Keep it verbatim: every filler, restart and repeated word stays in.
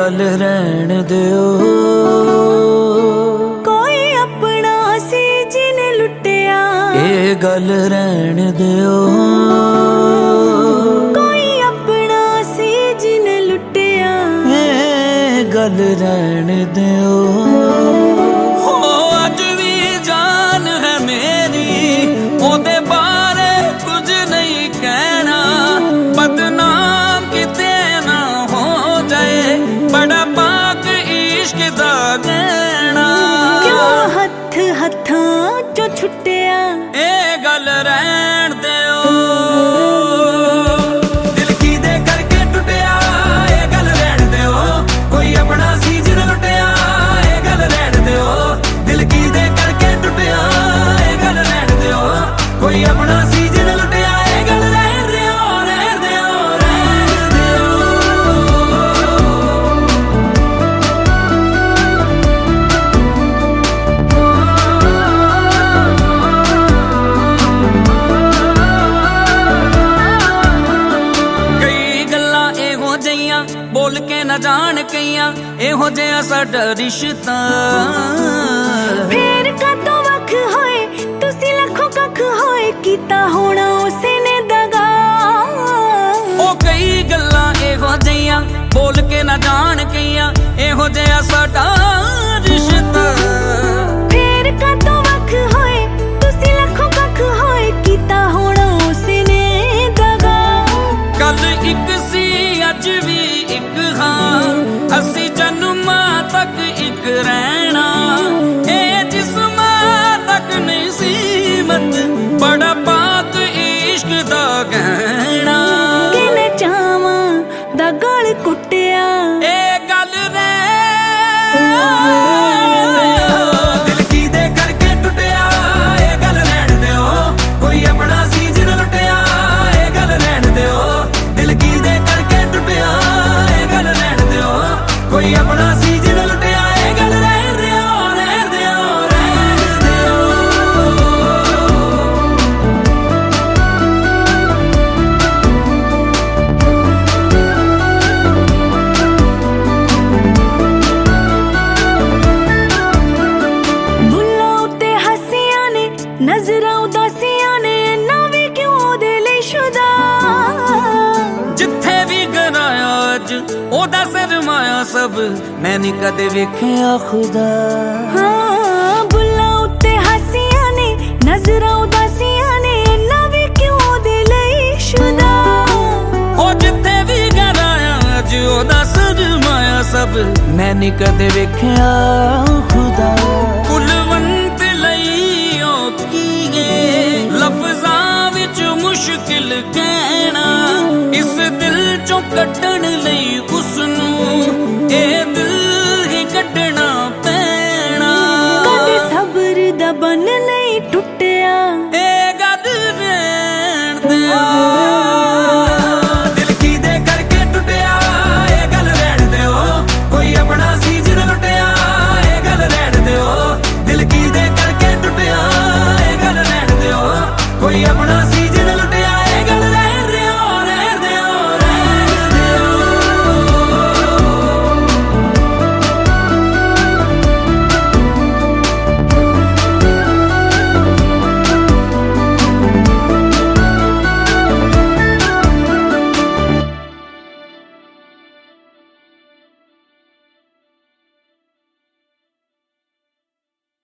गल रहन दिओ, कोई अपना सी जिने लुटिया। ये गल रहन दिओ, कोई अपना सी जिने लुटिया। ये गल रहन दिओ। हो अज भी जान है मेरी, ओदे बारे कुछ नहीं कहना। बदनाम किते ना हो जाए, बड़ा पाक इश्क दा गहना। क्यों हथ हथां चो छुटिया, ए गल रहन दिओ। दिल की दे करके टुटिया, ए गल रहन दिओ। कोई अपना सी जिन लुटिया, ए गल रहन दिओ। दिल की दे करके टुटिया, ए गल रहन दिओ। कोई अपना सी जिन लुटिया, ए गल रहन दिओ, रहन दिओ, रहन दिओ। कई गल्लां एहो जिहियां बोल के न जान कईयां, एहो जिहा साडा रिश्ता। फेर कदों वख होए तुसी लखों कख होए, कीता होना उसे ने दगा। ओ कई गल्लां एहो जिहियां बोल के न जान कईयां, एहो जिहा साडा रिश्ता। फेर कदों वख होए तुसी लखों कख होए, कीता होना उसे ने दगा। कल एक सी अज भी एक हां, असी जन्मां तक एक रहना। ए जिस्मां तक नहीं सीमत, बड़ा पाक इश्क दा गहना। किने चावां दा गल कुटिया, ए गल रे दिल की दे करके टुटिया, ए गल रहन दिओ। कोई अपना सी जिन लुटिया, ए गल रहन दिओ। दिल की दे करके टुटिया, ए गल रहन दिओ। कोई अपना सी जिन लुटिया, ए गल रहन दिओ, रहन दिओ, रहन दिओ। बुल्लां उत्ते हस्सियां ने, नजरां उदासियां ने, ना वी क्यों ओदे लई शुदा। जिथे भी गराया अज ओदा सरमाया सब, मैं नी कदे वेखिया खुदा। हाँ बुल्लां उत्ते हस्सियां ने, नजरां उदासियां ने, ना वी क्यों ओदे लई शुदा। ओ जिथे भी गराया अज ओदा सरमाया सब, मैं नी कदे वेखिया खुदा। कुलवंत लई ओ कीए लफ्जां विच मुश्किल कहना। इस दिल चों कड्ढण लई उसनू, ए दिल ही कड्ढना पैना। कदे सब्र दा बन नहीं टुटे,